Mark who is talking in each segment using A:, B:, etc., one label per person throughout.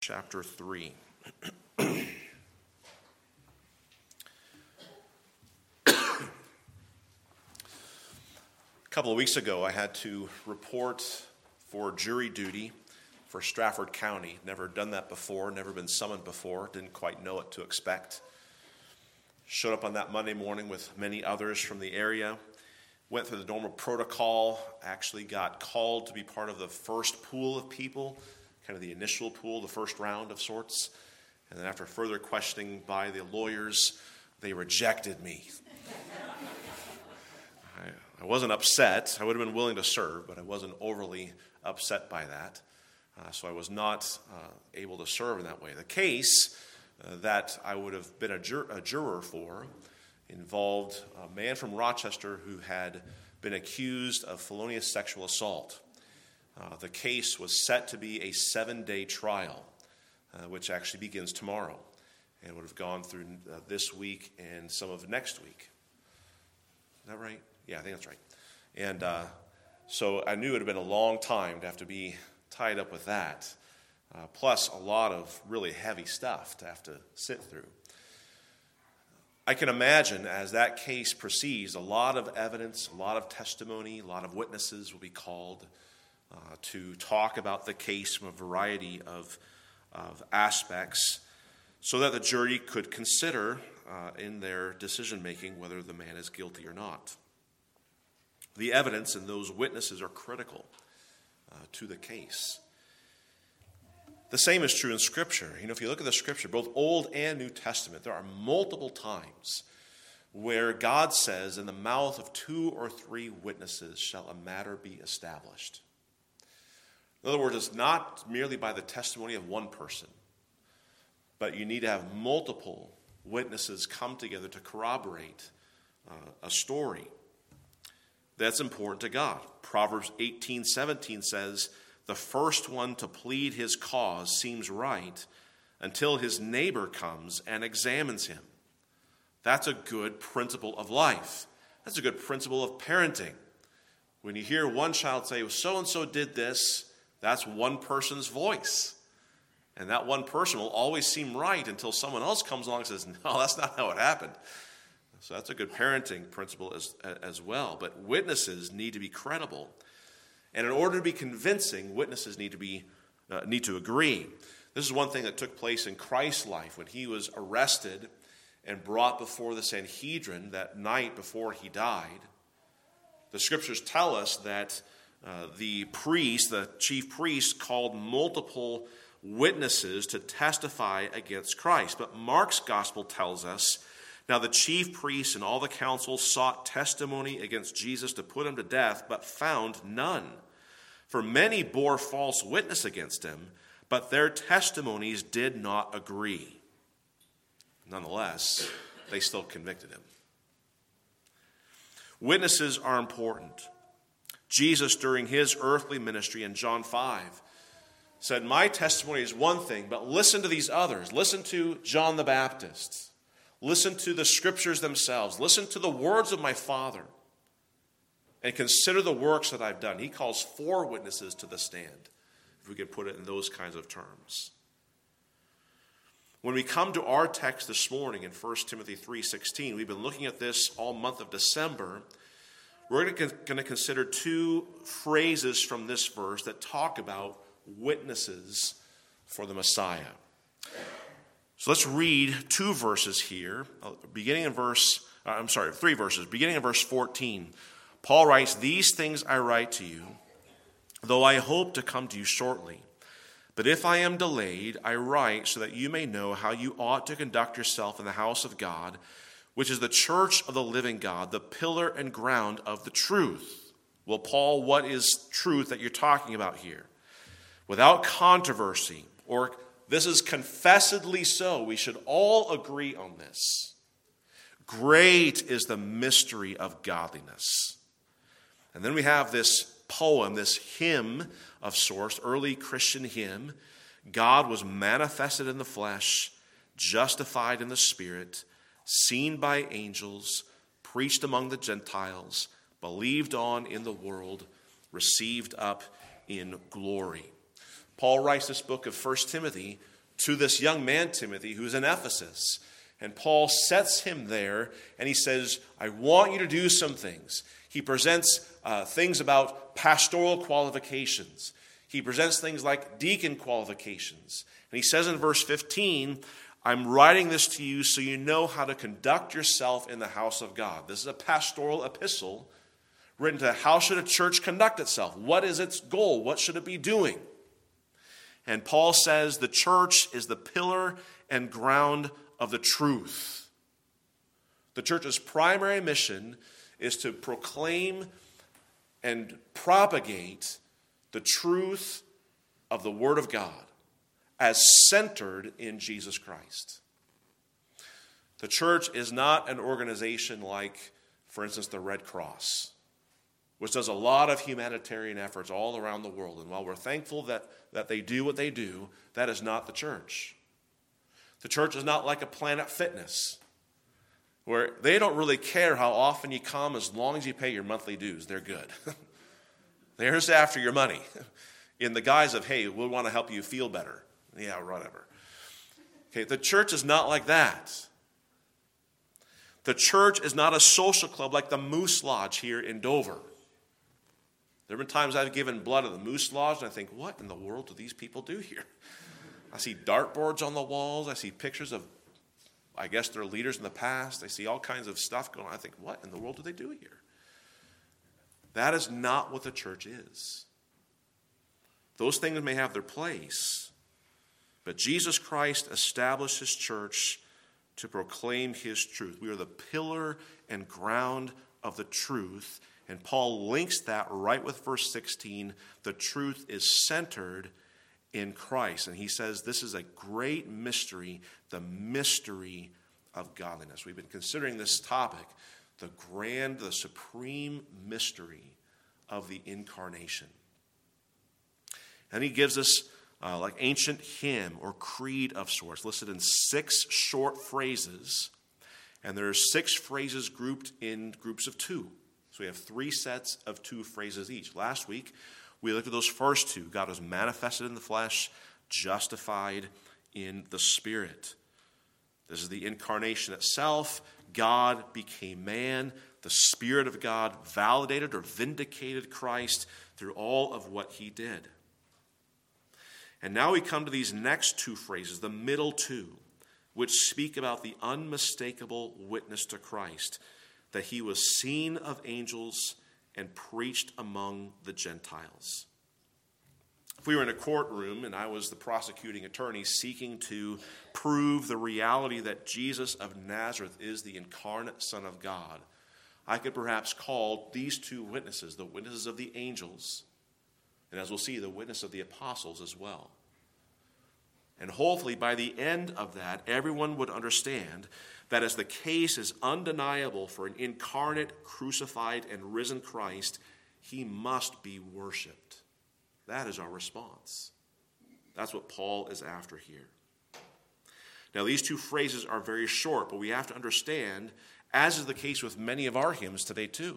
A: chapter 3. A couple of weeks ago, I had to report for jury duty for Strafford County. Never done that before, never been summoned before, didn't quite know what to expect. Showed up on that Monday morning with many others from the area. Went through the normal protocol, actually got called to be part of the first pool of people, kind of the initial pool, the first round of sorts. And then after further questioning by the lawyers, they rejected me. I wasn't upset. I would have been willing to serve, but I wasn't overly upset by that. So I was not able to serve in that way. The case that I would have been a juror for involved a man from Rochester who had been accused of felonious sexual assault. The case was set to be a 7-day trial, which actually begins tomorrow, and would have gone through this week and some of next week. Is that right? Yeah, I think that's right. And so I knew it would have been a long time to have to be tied up with that, plus a lot of really heavy stuff to have to sit through. I can imagine as that case proceeds, a lot of evidence, a lot of testimony, a lot of witnesses will be called to talk about the case from a variety of aspects so that the jury could consider in their decision-making whether the man is guilty or not. The evidence and those witnesses are critical to the case. The same is true in Scripture. If you look at the Scripture, both Old and New Testament, there are multiple times where God says, in the mouth of 2 or 3 witnesses shall a matter be established. In other words, it's not merely by the testimony of one person, but you need to have multiple witnesses come together to corroborate a story. That's important to God. Proverbs 18:17 says, the first one to plead his cause seems right until his neighbor comes and examines him. That's a good principle of life. That's a good principle of parenting. When you hear one child say, well, so-and-so did this, that's one person's voice. And that one person will always seem right until someone else comes along and says, no, that's not how it happened. So that's a good parenting principle as well. But witnesses need to be credible. And in order to be convincing, witnesses need to agree. This is one thing that took place in Christ's life when he was arrested and brought before the Sanhedrin that night before he died. The Scriptures tell us that the chief priest, called multiple witnesses to testify against Christ. But Mark's gospel tells us, now the chief priests and all the council sought testimony against Jesus to put him to death, but found none. For many bore false witness against him, but their testimonies did not agree. Nonetheless, they still convicted him. Witnesses are important. Jesus, during his earthly ministry in John 5, said, my testimony is one thing, but listen to these others. Listen to John the Baptist. Listen to the Scriptures themselves. Listen to the words of my Father. And consider the works that I've done. He calls 4 witnesses to the stand, if we could put it in those kinds of terms. When we come to our text this morning in 1 Timothy 3:16, we've been looking at this all month of December. We're going to consider 2 phrases from this verse that talk about witnesses for the Messiah. So let's read 2 verses here, 3 verses, beginning in verse 14. Paul writes, these things I write to you, though I hope to come to you shortly. But if I am delayed, I write so that you may know how you ought to conduct yourself in the house of God, which is the church of the living God, the pillar and ground of the truth. Well, Paul, what is truth that you're talking about here? Without controversy, or this is confessedly so, we should all agree on this. Great is the mystery of godliness. And then we have this poem, this hymn of sorts, early Christian hymn. God was manifested in the flesh, justified in the Spirit, seen by angels, preached among the Gentiles, believed on in the world, received up in glory. Paul writes this book of 1 Timothy to this young man, Timothy, who's in Ephesus. And Paul sets him there, and he says, I want you to do some things. He presents things about pastoral qualifications. He presents things like deacon qualifications. And he says in verse 15, I'm writing this to you so you know how to conduct yourself in the house of God. This is a pastoral epistle written to how should a church conduct itself? What is its goal? What should it be doing? And Paul says the church is the pillar and ground of the truth. The church's primary mission is to proclaim and propagate the truth of the Word of God as centered in Jesus Christ. The church is not an organization like, for instance, the Red Cross, which does a lot of humanitarian efforts all around the world. And while we're thankful that they do what they do, that is not the church. The church is not like a Planet Fitness, where they don't really care how often you come as long as you pay your monthly dues. They're good. They're just after your money in the guise of, hey, we want to help you feel better. Yeah, whatever. Okay, the church is not like that. The church is not a social club like the Moose Lodge here in Dover. There have been times I've given blood at the Moose Lodge, and I think, what in the world do these people do here? I see dartboards on the walls. I see pictures of, I guess, their leaders in the past. I see all kinds of stuff going on. I think, what in the world do they do here? That is not what the church is. Those things may have their place, but Jesus Christ established his church to proclaim his truth. We are the pillar and ground of the truth. And Paul links that right with verse 16. The truth is centered in Christ. And he says this is a great mystery, the mystery of godliness. We've been considering this topic, the supreme mystery of the incarnation. And he gives us like ancient hymn or creed of sorts, listed in 6 short phrases. And there are 6 phrases grouped in groups of 2. So we have 3 sets of 2 phrases each. Last week, we looked at those first 2. God was manifested in the flesh, justified in the Spirit. This is the incarnation itself. God became man. The Spirit of God validated or vindicated Christ through all of what he did. And now we come to these next 2 phrases, the middle 2, which speak about the unmistakable witness to Christ, that he was seen of angels and preached among the Gentiles. If we were in a courtroom and I was the prosecuting attorney seeking to prove the reality that Jesus of Nazareth is the incarnate Son of God, I could perhaps call these 2 witnesses, the witnesses of the angels, and as we'll see, the witness of the apostles as well. And hopefully by the end of that, everyone would understand that as the case is undeniable for an incarnate, crucified, and risen Christ, he must be worshipped. That is our response. That's what Paul is after here. Now, these 2 phrases are very short, but we have to understand, as is the case with many of our hymns today too,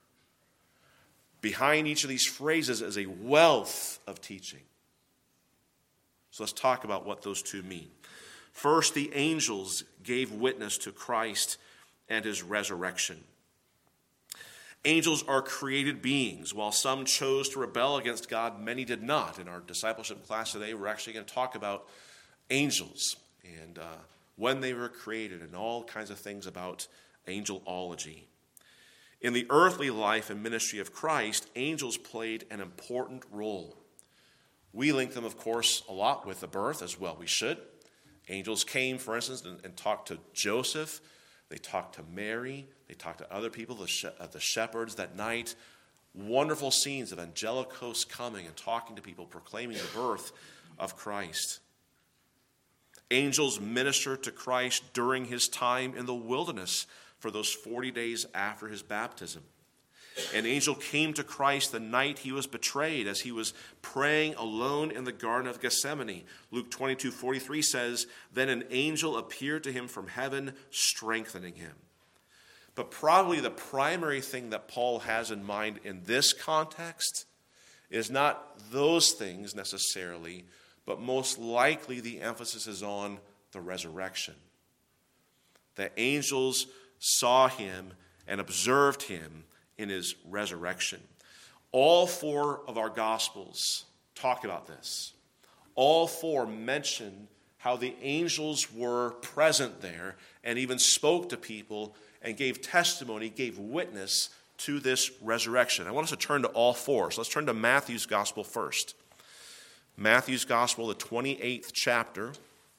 A: behind each of these phrases is a wealth of teaching. So let's talk about what those 2 mean. First, the angels gave witness to Christ and his resurrection. Angels are created beings. While some chose to rebel against God, many did not. In our discipleship class today, we're actually going to talk about angels and when they were created and all kinds of things about angelology. In the earthly life and ministry of Christ, angels played an important role. We link them, of course, a lot with the birth as well. We should. Angels came, for instance, and talked to Joseph. They talked to Mary. They talked to other people, the shepherds that night. Wonderful scenes of angelic hosts coming and talking to people, proclaiming the birth of Christ. Angels ministered to Christ during his time in the wilderness for those 40 days after his baptism. An angel came to Christ the night he was betrayed as he was praying alone in the Garden of Gethsemane. Luke 22:43 says, "Then an angel appeared to him from heaven, strengthening him." But probably the primary thing that Paul has in mind in this context is not those things necessarily, but most likely the emphasis is on the resurrection. The angels saw him and observed him in his resurrection. All four of our Gospels talk about this. All four mention how the angels were present there and even spoke to people and gave testimony, gave witness to this resurrection. I want us to turn to all four. So let's turn to Matthew's Gospel first. Matthew's Gospel, the 28th chapter.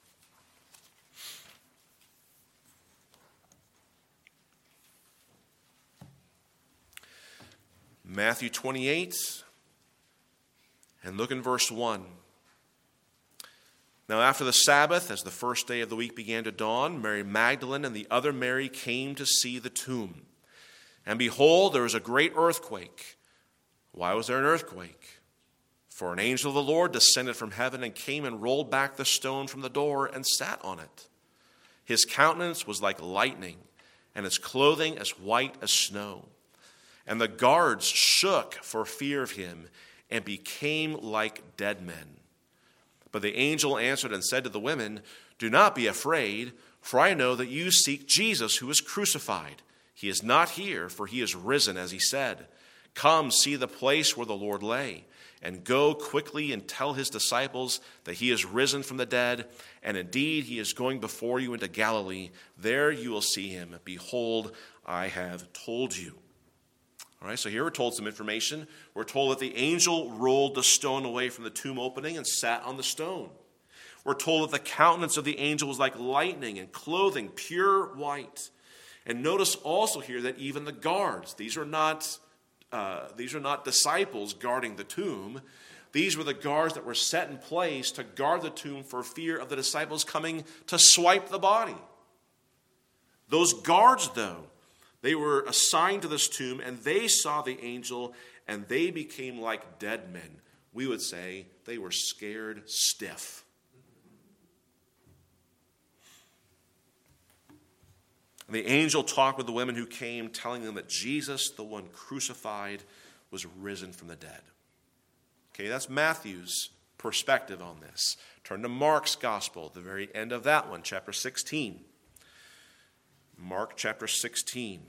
A: Matthew 28, and look in verse 1. Now after the Sabbath, as the first day of the week began to dawn, Mary Magdalene and the other Mary came to see the tomb. And behold, there was a great earthquake. Why was there an earthquake? For an angel of the Lord descended from heaven and came and rolled back the stone from the door and sat on it. His countenance was like lightning, and his clothing as white as snow. And the guards shook for fear of him and became like dead men. But the angel answered and said to the women, "Do not be afraid, for I know that you seek Jesus who was crucified. He is not here, for he is risen, as he said. Come, see the place where the Lord lay, and go quickly and tell his disciples that he is risen from the dead, and indeed he is going before you into Galilee. There you will see him. Behold, I have told you." All right, so here we're told some information. We're told that the angel rolled the stone away from the tomb opening and sat on the stone. We're told that the countenance of the angel was like lightning and clothing pure white. And notice also here that even the guards, these are not disciples guarding the tomb. These were the guards that were set in place to guard the tomb for fear of the disciples coming to swipe the body. Those guards, though, they were assigned to this tomb, and they saw the angel, and they became like dead men. We would say they were scared stiff. And the angel talked with the women who came, telling them that Jesus, the one crucified, was risen from the dead. Okay, that's Matthew's perspective on this. Turn to Mark's Gospel, the very end of that one, chapter 16. Mark chapter 16.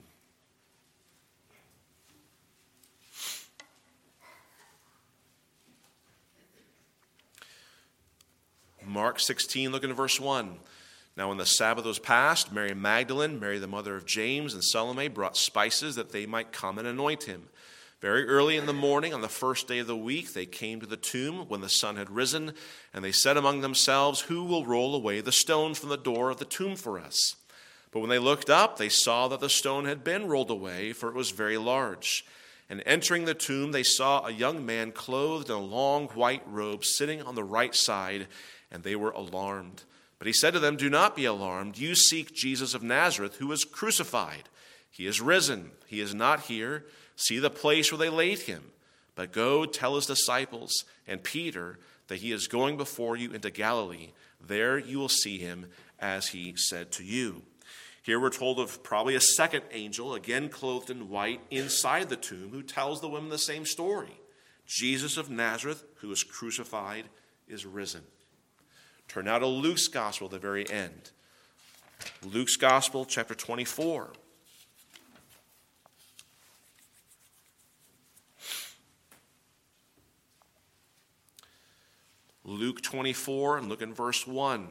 A: Mark 16, look in verse 1. Now when the Sabbath was past, Mary Magdalene, Mary the mother of James, and Salome brought spices that they might come and anoint him. Very early in the morning, on the first day of the week, they came to the tomb when the sun had risen, and they said among themselves, "Who will roll away the stone from the door of the tomb for us?" But when they looked up, they saw that the stone had been rolled away, for it was very large. And entering the tomb, they saw a young man clothed in a long white robe sitting on the right side, and they were alarmed. But he said to them, "Do not be alarmed. You seek Jesus of Nazareth, who was crucified. He is risen. He is not here. See the place where they laid him. But go tell his disciples and Peter that he is going before you into Galilee. There you will see him, as he said to you." Here we're told of probably a second angel, again clothed in white, inside the tomb, who tells the women the same story. Jesus of Nazareth, who was crucified, is risen. Turn now to Luke's Gospel, the very end. Luke's Gospel, chapter 24. Luke 24, and look in verse 1.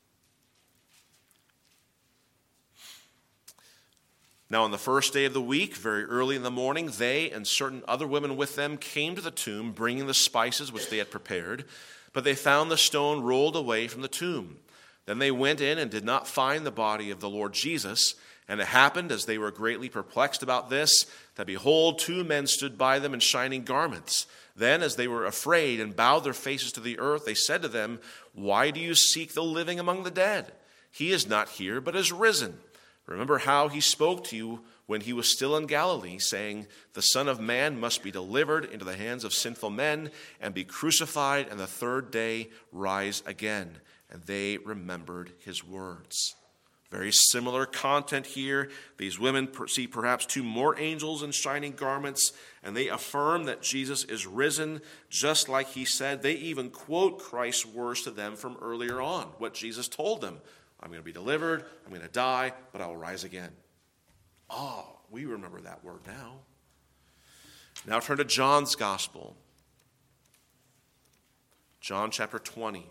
A: Now on the first day of the week, very early in the morning, they and certain other women with them came to the tomb, bringing the spices which they had prepared. But they found the stone rolled away from the tomb. Then they went in and did not find the body of the Lord Jesus. And it happened, as they were greatly perplexed about this, that behold, two men stood by them in shining garments. Then, as they were afraid and bowed their faces to the earth, they said to them, "Why do you seek the living among the dead? He is not here, but is risen. Remember how he spoke to you when he was still in Galilee, saying, 'The Son of Man must be delivered into the hands of sinful men and be crucified, and the third day rise again.' And they remembered his words." Very similar content here. These women see perhaps 2 more angels in shining garments, and they affirm that Jesus is risen, just like he said. They even quote Christ's words to them from earlier on, what Jesus told them. I'm going to be delivered, I'm going to die, but I will rise again. Oh, we remember that word now. Now turn to John's Gospel. John chapter 20.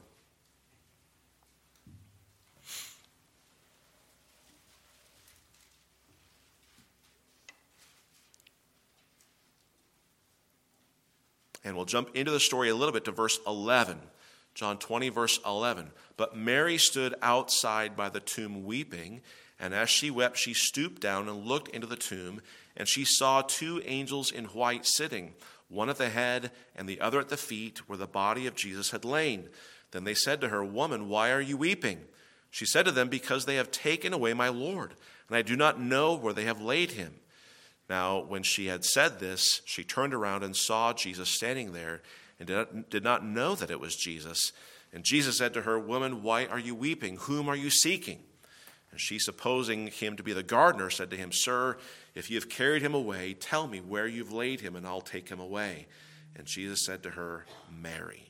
A: And we'll jump into the story a little bit to verse 11. John 20, verse 11. But Mary stood outside by the tomb weeping, and as she wept, she stooped down and looked into the tomb, and she saw 2 angels in white sitting, one at the head and the other at the feet, where the body of Jesus had lain. Then they said to her, Woman, why are you weeping? She said to them, Because they have taken away my Lord, and I do not know where they have laid him. Now, when she had said this, she turned around and saw Jesus standing there, and did not know that it was Jesus. And Jesus said to her, Woman, why are you weeping? Whom are you seeking? And she, supposing him to be the gardener, said to him, Sir, if you have carried him away, tell me where you've laid him, and I'll take him away. And Jesus said to her, Mary.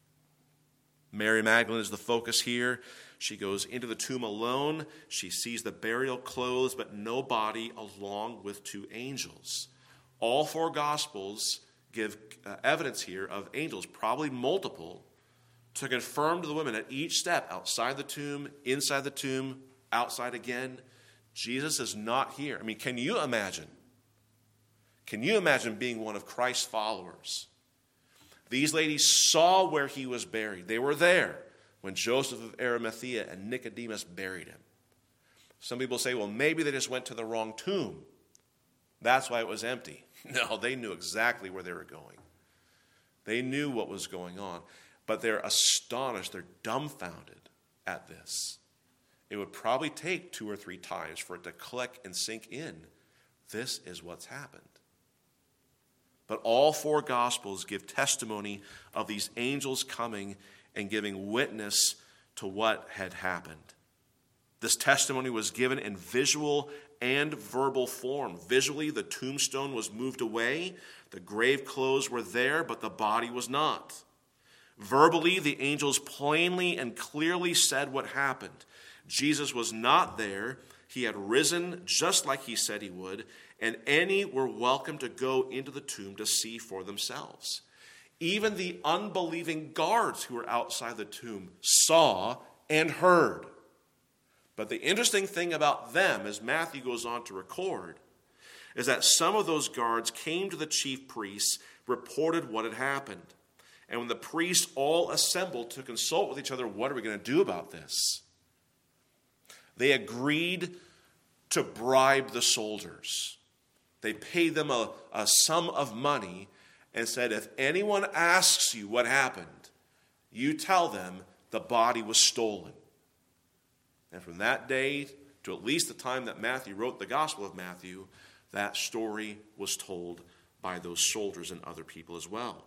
A: Mary Magdalene is the focus here. She goes into the tomb alone. She sees the burial clothes, but no body, along with 2 angels. All 4 Gospels give evidence here of angels, probably multiple, to confirm to the women at each step, outside the tomb, inside the tomb, outside again, Jesus is not here. I mean, can you imagine? Can you imagine being one of Christ's followers? These ladies saw where he was buried. They were there when Joseph of Arimathea and Nicodemus buried him. Some people say, well, maybe they just went to the wrong tomb. That's why it was empty. No, they knew exactly where they were going. They knew what was going on. But they're astonished, they're dumbfounded at this. It would probably take 2 or 3 times for it to click and sink in. This is what's happened. But all 4 Gospels give testimony of these angels coming and giving witness to what had happened. This testimony was given in visual and verbal form. Visually, the tombstone was moved away. The grave clothes were there, but the body was not. Verbally, the angels plainly and clearly said what happened. Jesus was not there. He had risen just like he said he would, and any were welcome to go into the tomb to see for themselves. Even the unbelieving guards who were outside the tomb saw and heard. But the interesting thing about them, as Matthew goes on to record, is that some of those guards came to the chief priests, reported what had happened. And when the priests all assembled to consult with each other, what are we going to do about this? They agreed to bribe the soldiers. They paid them a sum of money and said, if anyone asks you what happened, you tell them the body was stolen. And from that day to at least the time that Matthew wrote the Gospel of Matthew, that story was told by those soldiers and other people as well.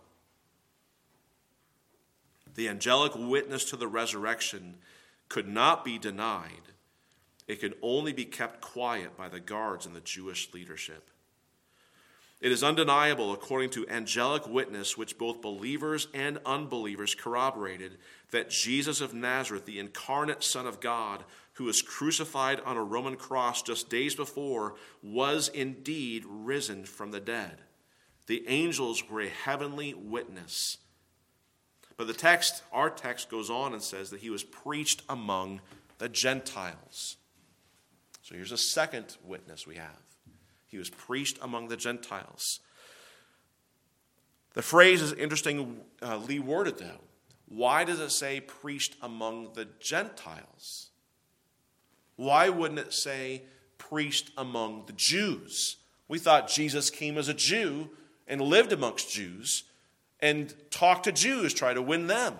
A: The angelic witness to the resurrection could not be denied. It could only be kept quiet by the guards and the Jewish leadership. It is undeniable, according to angelic witness, which both believers and unbelievers corroborated, that Jesus of Nazareth, the incarnate Son of God, who was crucified on a Roman cross just days before, was indeed risen from the dead. The angels were a heavenly witness. But our text goes on and says that he was preached among the Gentiles. So here's a second witness we have. He was preached among the Gentiles. The phrase is interestingly worded, though. Why does it say preached among the Gentiles? Why wouldn't it say preached among the Jews? We thought Jesus came as a Jew and lived amongst Jews and talked to Jews, tried to win them.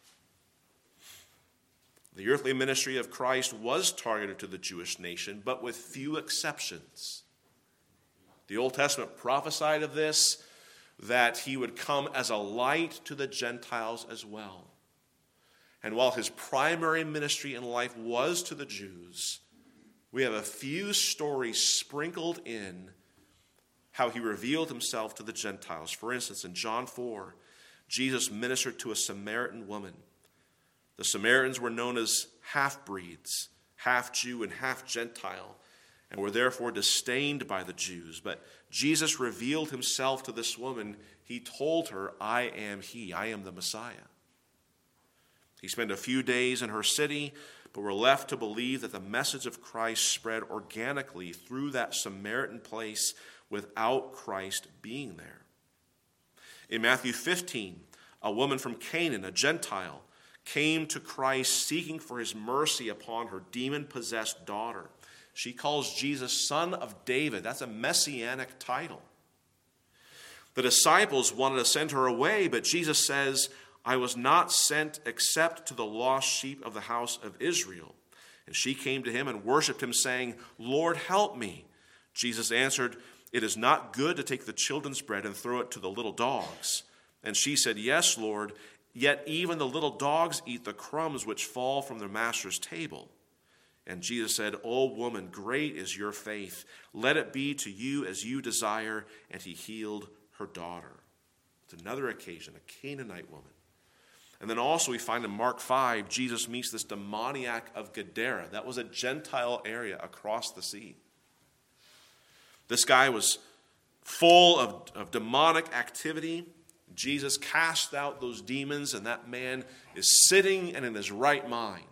A: The earthly ministry of Christ was targeted to the Jewish nation, but with few exceptions. The Old Testament prophesied of this, that he would come as a light to the Gentiles as well. And while his primary ministry in life was to the Jews, we have a few stories sprinkled in how he revealed himself to the Gentiles. For instance, in John 4, Jesus ministered to a Samaritan woman. The Samaritans were known as half-breeds, half Jew and half Gentile, and were therefore disdained by the Jews. But Jesus revealed himself to this woman. He told her, I am he, I am the Messiah. He spent a few days in her city, but we're left to believe that the message of Christ spread organically through that Samaritan place without Christ being there. In Matthew 15, a woman from Canaan, a Gentile, came to Christ seeking for his mercy upon her demon-possessed daughter. She calls Jesus Son of David. That's a messianic title. The disciples wanted to send her away, but Jesus says, I was not sent except to the lost sheep of the house of Israel. And she came to him and worshipped him, saying, Lord, help me. Jesus answered, it is not good to take the children's bread and throw it to the little dogs. And she said, yes, Lord, yet even the little dogs eat the crumbs which fall from their master's table. And Jesus said, O woman, great is your faith. Let it be to you as you desire. And he healed her daughter. It's another occasion, a Canaanite woman. And then also we find in Mark 5, Jesus meets this demoniac of Gadara. That was a Gentile area across the sea. This guy was full of demonic activity. Jesus cast out those demons, and that man is sitting and in his right mind.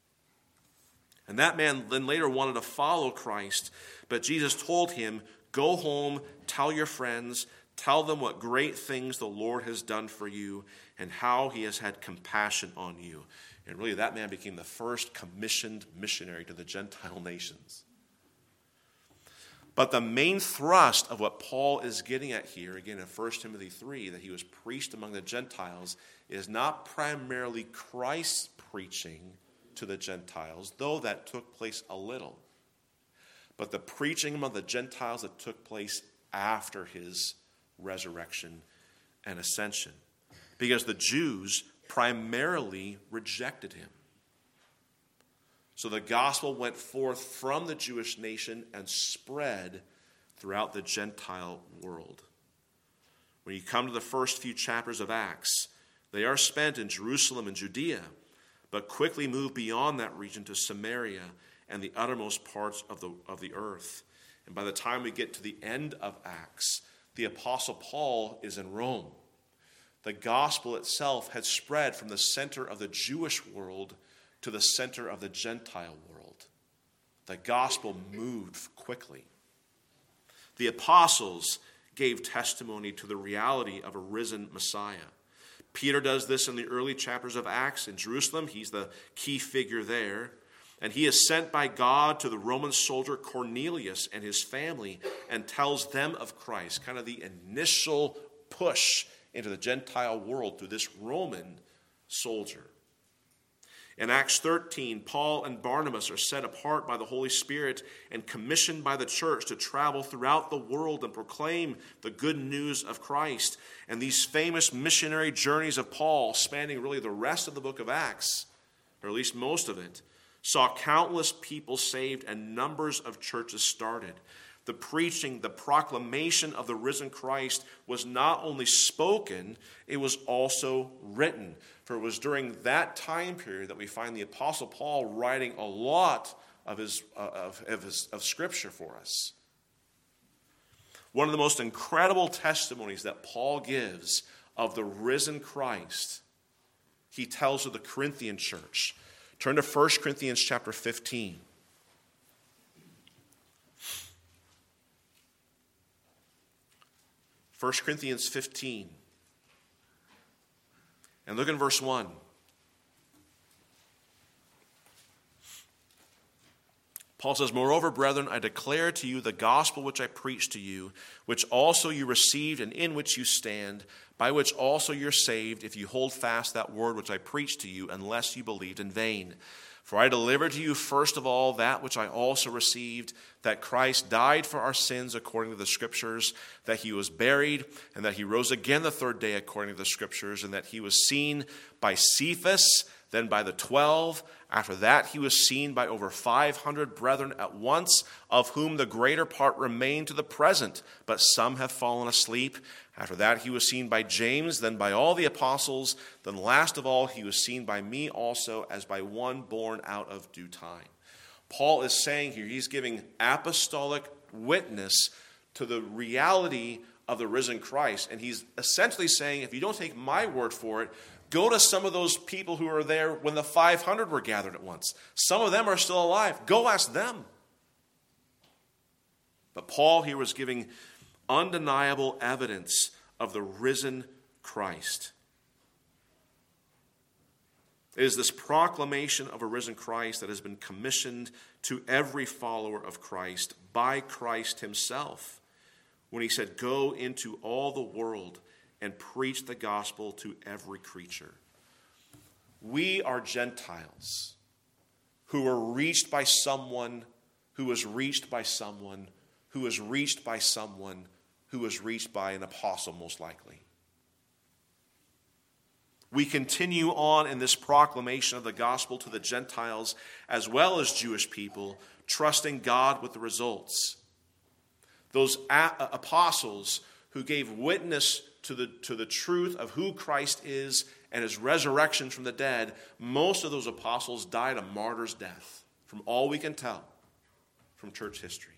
A: And that man then later wanted to follow Christ, but Jesus told him, go home, tell your friends, tell them what great things the Lord has done for you and how he has had compassion on you. And really, that man became the first commissioned missionary to the Gentile nations. But the main thrust of what Paul is getting at here, again in 1 Timothy 3, that he was preached among the Gentiles, is not primarily Christ's preaching to the Gentiles, though that took place a little, but the preaching among the Gentiles that took place after his resurrection and ascension. Because the Jews primarily rejected him. So the gospel went forth from the Jewish nation and spread throughout the Gentile world. When you come to the first few chapters of Acts, they are spent in Jerusalem and Judea, but quickly move beyond that region to Samaria and the uttermost parts of the earth. And by the time we get to the end of Acts, the Apostle Paul is in Rome. The gospel itself had spread from the center of the Jewish world to the center of the Gentile world. The gospel moved quickly. The apostles gave testimony to the reality of a risen Messiah. Peter does this in the early chapters of Acts in Jerusalem. He's the key figure there. And he is sent by God to the Roman soldier Cornelius and his family and tells them of Christ, kind of the initial push into the Gentile world through this Roman soldier. In Acts 13, Paul and Barnabas are set apart by the Holy Spirit and commissioned by the church to travel throughout the world and proclaim the good news of Christ. And these famous missionary journeys of Paul, spanning really the rest of the book of Acts, or at least most of it, saw countless people saved and numbers of churches started. The preaching, the proclamation of the risen Christ was not only spoken, it was also written. For it was during that time period that we find the Apostle Paul writing a lot of Scripture for us. One of the most incredible testimonies that Paul gives of the risen Christ, he tells of the Corinthian church. Turn to 1 Corinthians chapter 15. 1 Corinthians 15. And look in verse 1. Paul says, Moreover, brethren, I declare to you the gospel which I preached to you, which also you received and in which you stand, by which also you're saved, if you hold fast that word which I preached to you, unless you believed in vain. For I delivered to you first of all that which I also received, that Christ died for our sins according to the Scriptures, that he was buried, and that he rose again the third day according to the Scriptures, and that he was seen by Cephas, then by the 12. After that he was seen by over 500 brethren at once, of whom the greater part remain to the present, but some have fallen asleep. After that he was seen by James, then by all the apostles. Then last of all he was seen by me also, as by one born out of due time. Paul is saying here, he's giving apostolic witness to the reality of the risen Christ. And he's essentially saying, if you don't take my word for it, go to some of those people who were there when the 500 were gathered at once. Some of them are still alive. Go ask them. But Paul here was giving undeniable evidence of the risen Christ. It is this proclamation of a risen Christ that has been commissioned to every follower of Christ by Christ himself, when he said, "Go into all the world and preach the gospel to every creature." We are Gentiles who were reached by someone who was reached by someone who was reached by someone who was reached by an apostle, most likely. We continue on in this proclamation of the gospel to the Gentiles as well as Jewish people, trusting God with the results. Those apostles who gave witness to the truth of who Christ is and his resurrection from the dead, most of those apostles died a martyr's death, from all we can tell from church history.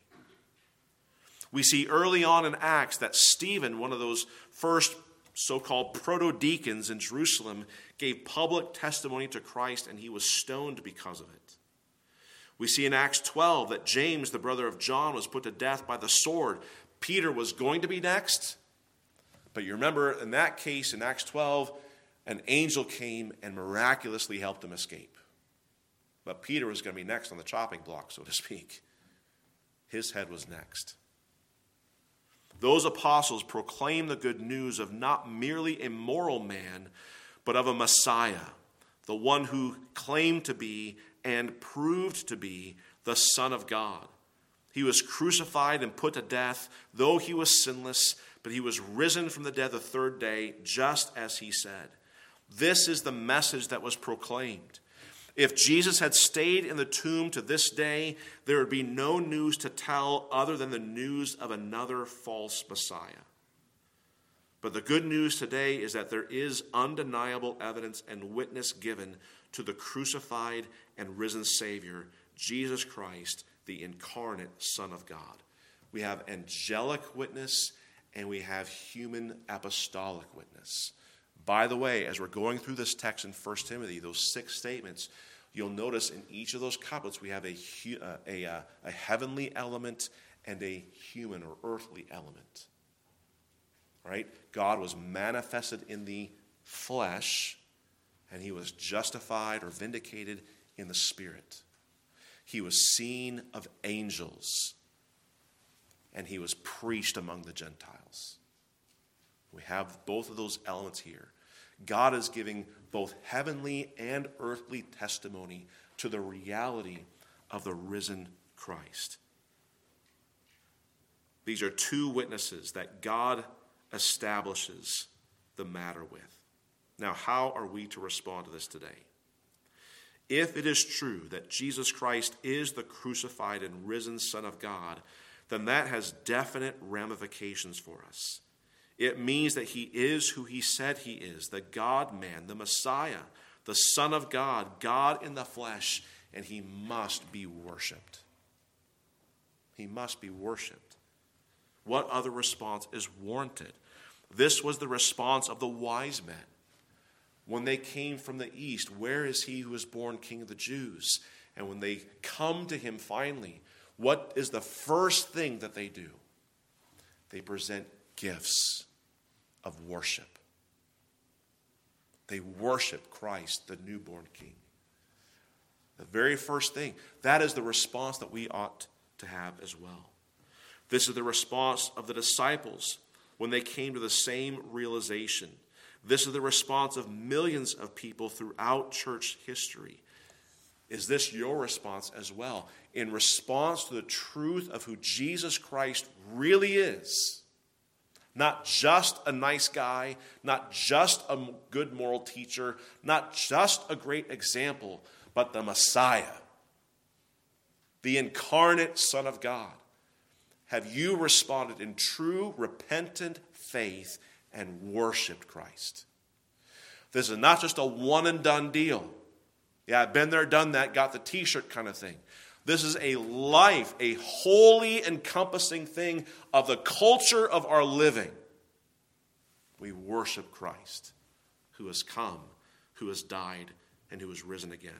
A: We see early on in Acts that Stephen, one of those first so-called proto-deacons in Jerusalem, gave public testimony to Christ, and he was stoned because of it. We see in Acts 12 that James, the brother of John, was put to death by the sword. Peter was going to be next, but you remember in that case, in Acts 12, an angel came and miraculously helped him escape. But Peter was going to be next on the chopping block, so to speak. His head was next. Those apostles proclaimed the good news of not merely a moral man, but of a Messiah, the one who claimed to be and proved to be the Son of God. He was crucified and put to death, though he was sinless, but he was risen from the dead the third day, just as he said. This is the message that was proclaimed. If Jesus had stayed in the tomb to this day, there would be no news to tell other than the news of another false Messiah. But the good news today is that there is undeniable evidence and witness given to the crucified and risen Savior, Jesus Christ, the incarnate Son of God. We have angelic witness and we have human apostolic witness. By the way, as we're going through this text in 1 Timothy, those 6 statements, you'll notice in each of those couplets we have a heavenly element and a human or earthly element. Right? God was manifested in the flesh, and he was justified or vindicated in the spirit. He was seen of angels, and he was preached among the Gentiles. We have both of those elements here. God is giving both heavenly and earthly testimony to the reality of the risen Christ. These are 2 witnesses that God establishes the matter with. Now, how are we to respond to this today? If it is true that Jesus Christ is the crucified and risen Son of God, then that has definite ramifications for us. It means that he is who he said he is, the God-man, the Messiah, the Son of God, God in the flesh, and he must be worshipped. He must be worshipped. What other response is warranted? This was the response of the wise men. When they came from the east, where is he who was born King of the Jews? And when they come to him finally, what is the first thing that they do? They present gifts of worship. They worship Christ, the newborn King. The very first thing, that is the response that we ought to have as well. This is the response of the disciples when they came to the same realization. This is the response of millions of people throughout church history. Is this your response as well? In response to the truth of who Jesus Christ really is, Not just a nice guy, not just a good moral teacher, not just a great example, but the Messiah, the incarnate Son of God. Have you responded in true repentant faith and worshiped Christ? This is not just a one and done deal. Yeah, I've been there, done that, got the t-shirt kind of thing. This is a life, a wholly encompassing thing of the culture of our living. We worship Christ, who has come, who has died, and who has risen again.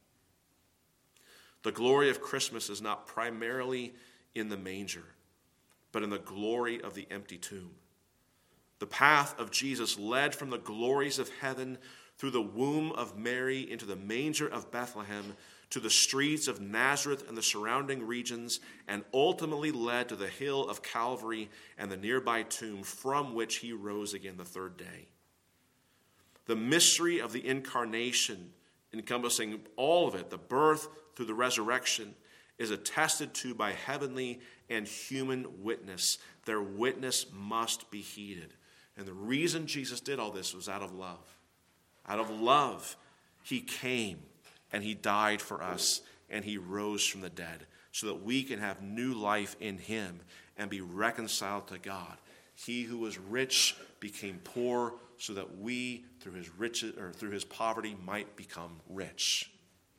A: The glory of Christmas is not primarily in the manger, but in the glory of the empty tomb. The path of Jesus led from the glories of heaven through the womb of Mary into the manger of Bethlehem to the streets of Nazareth and the surrounding regions, and ultimately led to the hill of Calvary and the nearby tomb from which he rose again the third day. The mystery of the incarnation, encompassing all of it, the birth through the resurrection, is attested to by heavenly and human witness. Their witness must be heeded. And the reason Jesus did all this was out of love. Out of love, he came and he died for us and he rose from the dead so that we can have new life in him and be reconciled to God. He who was rich became poor so that we, through his riches or through his poverty, might become rich.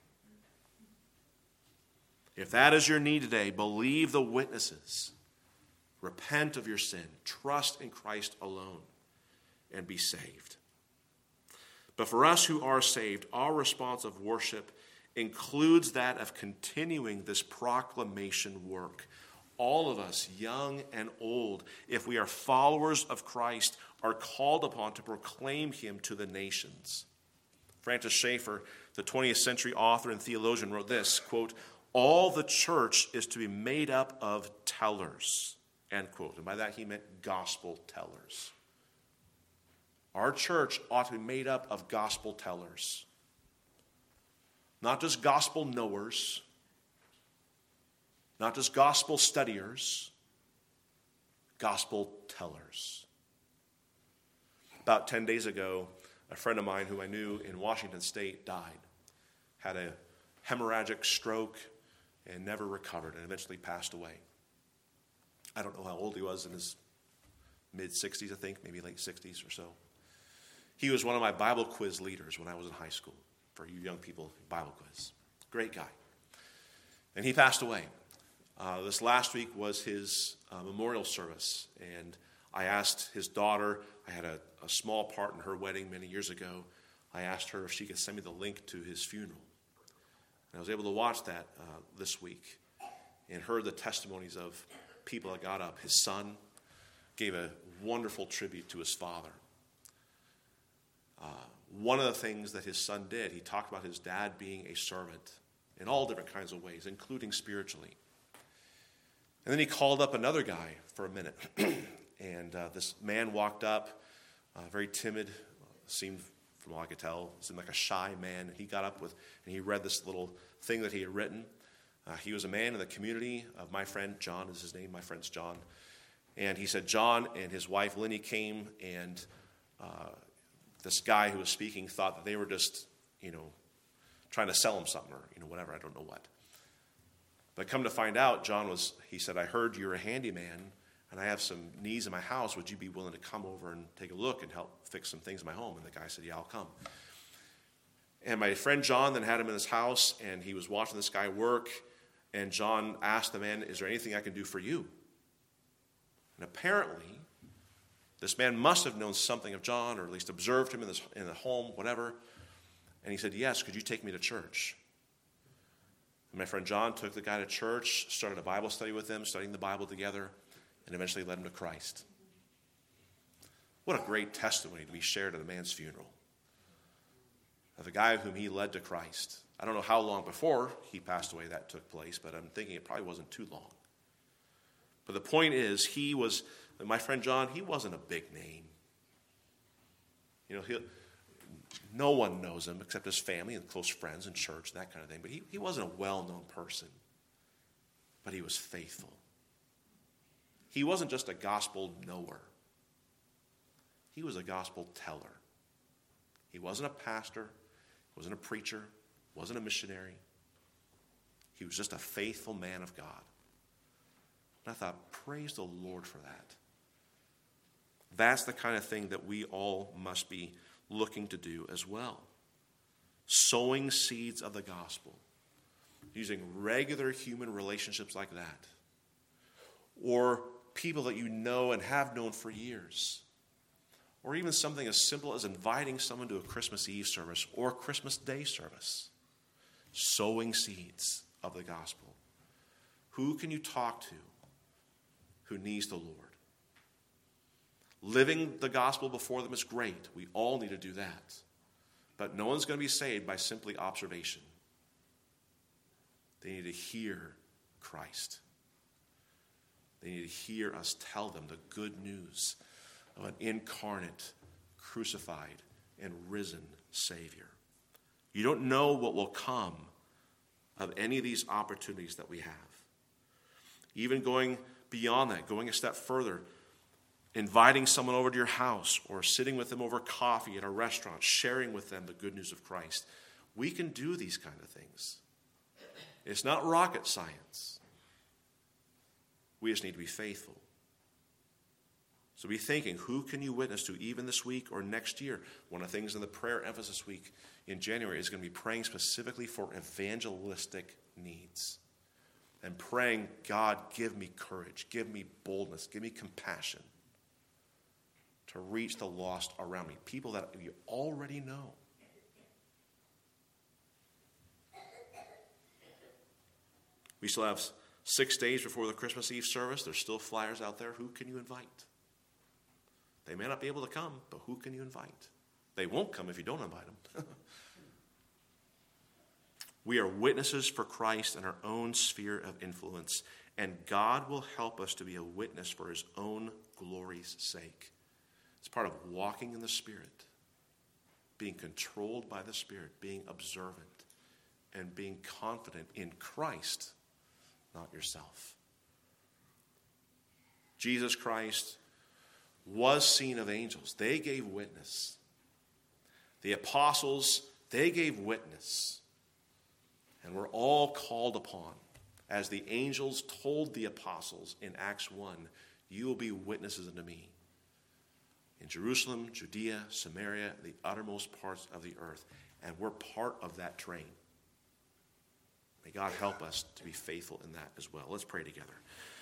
A: If that is your need today, believe the witnesses. Repent of your sin. Trust in Christ alone and be saved. But for us who are saved, our response of worship includes that of continuing this proclamation work. All of us, young and old, if we are followers of Christ, are called upon to proclaim him to the nations. Francis Schaeffer, the 20th century author and theologian, wrote this, quote, "All the church is to be made up of tellers," end quote. And by that he meant gospel tellers. Our church ought to be made up of gospel tellers. Not just gospel knowers, not just gospel studiers, gospel tellers. About 10 days ago, a friend of mine who I knew in Washington State died. Had a hemorrhagic stroke and never recovered and eventually passed away. I don't know how old he was, in his mid-60s, I think, maybe late 60s or so. He was one of my Bible quiz leaders when I was in high school. For you young people, Bible quiz. Great guy. And he passed away. This last week was his memorial service. And I asked his daughter, I had a small part in her wedding many years ago. I asked her if she could send me the link to his funeral. And I was able to watch that this week and heard the testimonies of people that got up. His son gave a wonderful tribute to his father. One of the things that his son did, he talked about his dad being a servant in all different kinds of ways, including spiritually. And then he called up another guy for a minute. And this man walked up, very timid, seemed, from all I could tell, seemed like a shy man. He got up and he read this little thing that he had written. He was a man in the community of my friend, John is his name, my friend's John. And he said John and his wife, Lenny, came and this guy who was speaking thought that they were just, trying to sell him something or, whatever, I don't know what. But come to find out, he said, I heard you're a handyman and I have some needs in my house. Would you be willing to come over and take a look and help fix some things in my home? And the guy said, yeah, I'll come. And my friend John then had him in his house and he was watching this guy work. And John asked the man, is there anything I can do for you? And apparently, this man must have known something of John, or at least observed him in the home, whatever. And he said, yes, could you take me to church? And my friend John took the guy to church, started a Bible study with him, studying the Bible together, and eventually led him to Christ. What a great testimony to be shared at a man's funeral. Of a guy whom he led to Christ. I don't know how long before he passed away that took place, but I'm thinking it probably wasn't too long. But the point is, my friend John, he wasn't a big name. No one knows him except his family and close friends and church, that kind of thing. But he wasn't a well-known person. But he was faithful. He wasn't just a gospel knower. He was a gospel teller. He wasn't a pastor, wasn't a preacher, wasn't a missionary. He was just a faithful man of God. And I thought, praise the Lord for that. That's the kind of thing that we all must be looking to do as well. Sowing seeds of the gospel. Using regular human relationships like that. Or people that you know and have known for years. Or even something as simple as inviting someone to a Christmas Eve service or a Christmas Day service. Sowing seeds of the gospel. Who can you talk to who needs the Lord? Living the gospel before them is great. We all need to do that. But no one's going to be saved by simply observation. They need to hear Christ. They need to hear us tell them the good news of an incarnate, crucified, and risen Savior. You don't know what will come of any of these opportunities that we have. Even going beyond that, going a step further, inviting someone over to your house or sitting with them over coffee at a restaurant, sharing with them the good news of Christ. We can do these kind of things. It's not rocket science. We just need to be faithful. So be thinking, who can you witness to even this week or next year? One of the things in the prayer emphasis week in January is going to be praying specifically for evangelistic needs. And praying, God, give me courage, give me boldness, give me compassion to reach the lost around me. People that you already know. We still have 6 days before the Christmas Eve service. There's still flyers out there. Who can you invite? They may not be able to come, but who can you invite? They won't come if you don't invite them. We are witnesses for Christ in our own sphere of influence, and God will help us to be a witness for his own glory's sake. It's part of walking in the Spirit, being controlled by the Spirit, being observant, and being confident in Christ, not yourself. Jesus Christ was seen of angels. They gave witness. The apostles, they gave witness. And we're all called upon, as the angels told the apostles in Acts 1, you will be witnesses unto me in Jerusalem, Judea, Samaria, the uttermost parts of the earth. And we're part of that train. May God help us to be faithful in that as well. Let's pray together.